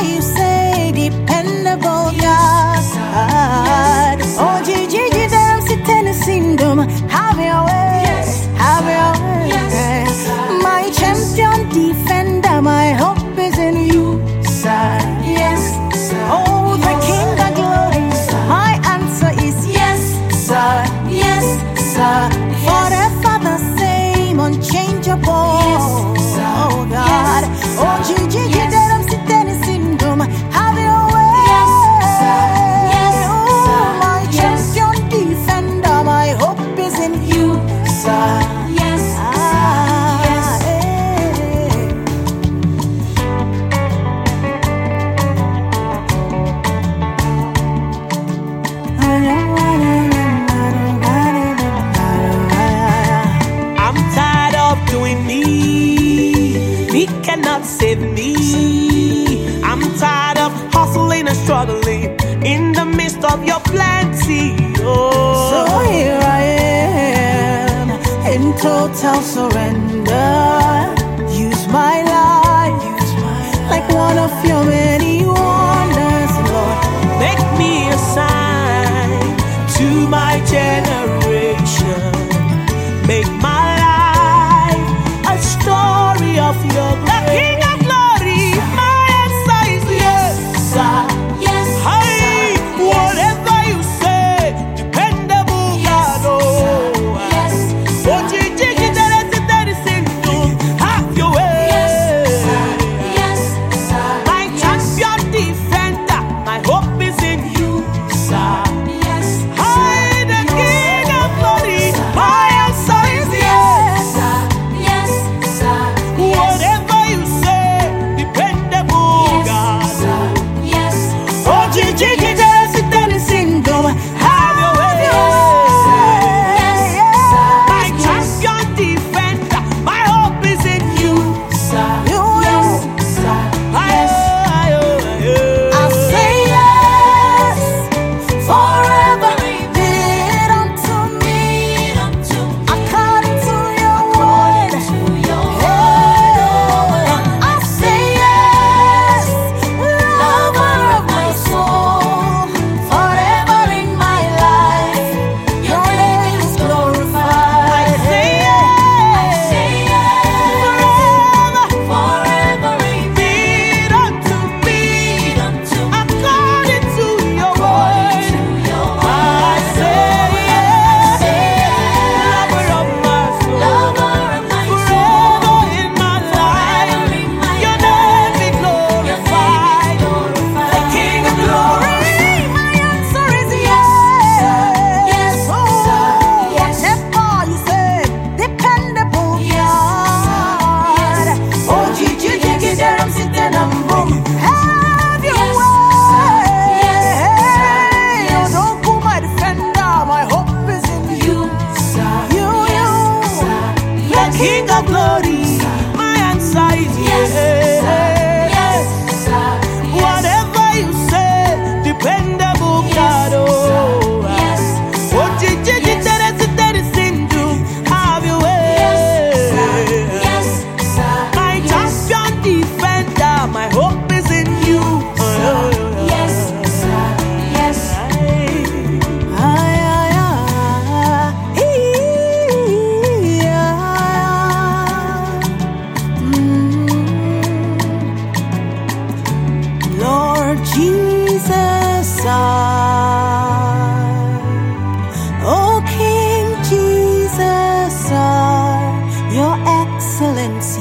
you say, dependable God. Oh, Gigi, them sitting in syndrome. Have your way, have your way. My champion defender, my hope is in you, sir. Yes, sir. Oh, the King of glory, my answer is yes, sir. Yes, sir. Forever the same, unchangeable. Oh God, oh Gigi, them sitting in syndrome. Have your way, oh my champion defender, my hope is in you, sir. Yes, yes. I'm tired of doing me. Me cannot save me. I'm tired of hustling and struggling in the midst of your plenty. Oh. So here I am in total surrender. Use my life like one of your many wonders, Lord. Make me a sign to my generation. Make my life a story of your grace. The King of glory, my answer is yes, sir. Yes, Hey, whatever you say, dependable God. Oh, yes, oh, Gigi, that is in you. Have your way. yes, sir. My champion defender, my hope is in you, sir. Yes, Hey, the King of glory, my answer is yes. yes, sir. Whatever you say, dependable God. Yes, Oh, Gigi, syndrome. have your way. Yes, My champion defender, my hope is in you. you, I say yes, forever be it unto me, according to your word. I say yes, lover of my soul, forever in my life, your name is glorified. I say yes, forever be it unto me, according to your word. I say yes, lover of my soul, forever in my life, your name be glorified. The King of glory, my answer is yes. Yes, whatever you say, dependable God. Oh, Gigi, there I'm sitting and boom. Have your way. Oh, don't pull my defender, my hope is in you. You. the King of glory, my answer is yes. Whatever you say, dependable God. Oh, oh, Gigi, that is in you. Have your way. My champion defender, my hope is in you. Lord Jesus, oh King Jesus, your excellency.